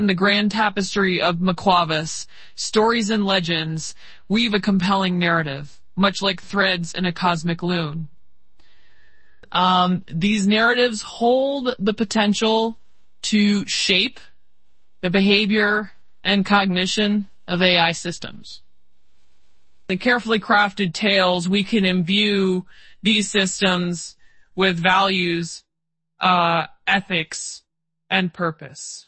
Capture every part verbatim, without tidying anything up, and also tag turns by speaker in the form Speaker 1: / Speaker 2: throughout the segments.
Speaker 1: In the grand tapestry of Makwavis, stories and legends weave a compelling narrative, much like threads in a cosmic loom. Um, these narratives hold the potential to shape the behavior and cognition of A I systems. In carefully crafted tales, we can imbue these systems with values, uh, ethics, and purpose.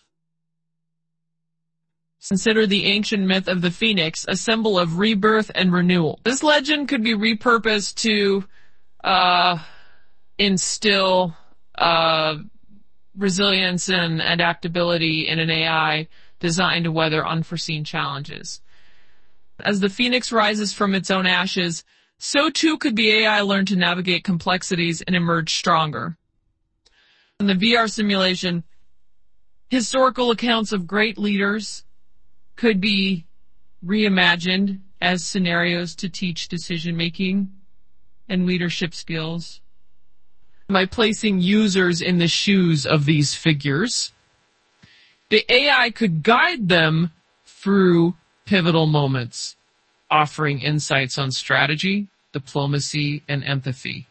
Speaker 1: Consider the ancient myth of the phoenix, a symbol of rebirth and renewal. This legend could be repurposed to uh, instill uh, resilience and adaptability in an A I designed to weather unforeseen challenges. As the phoenix rises from its own ashes, so too could the A I learn to navigate complexities and emerge stronger. In the V R simulation, historical accounts of great leaders could be reimagined as scenarios to teach decision-making and leadership skills. By placing users in the shoes of these figures, the A I could guide them through pivotal moments, offering insights on strategy, diplomacy, and empathy.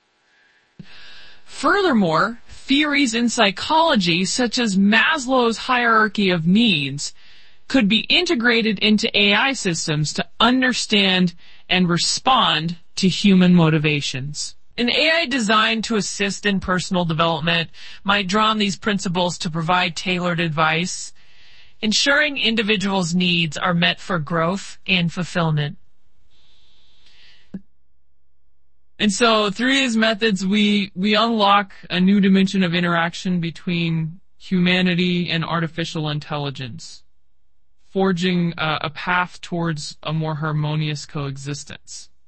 Speaker 1: Furthermore, theories in psychology, such as Maslow's hierarchy of needs, could be integrated into A I systems to understand and respond to human motivations. An A I designed to assist in personal development might draw on these principles to provide tailored advice, ensuring individuals' needs are met for growth and fulfillment. And so through these methods, we, we unlock a new dimension of interaction between humanity and artificial intelligence, forging uh, a path towards a more harmonious coexistence.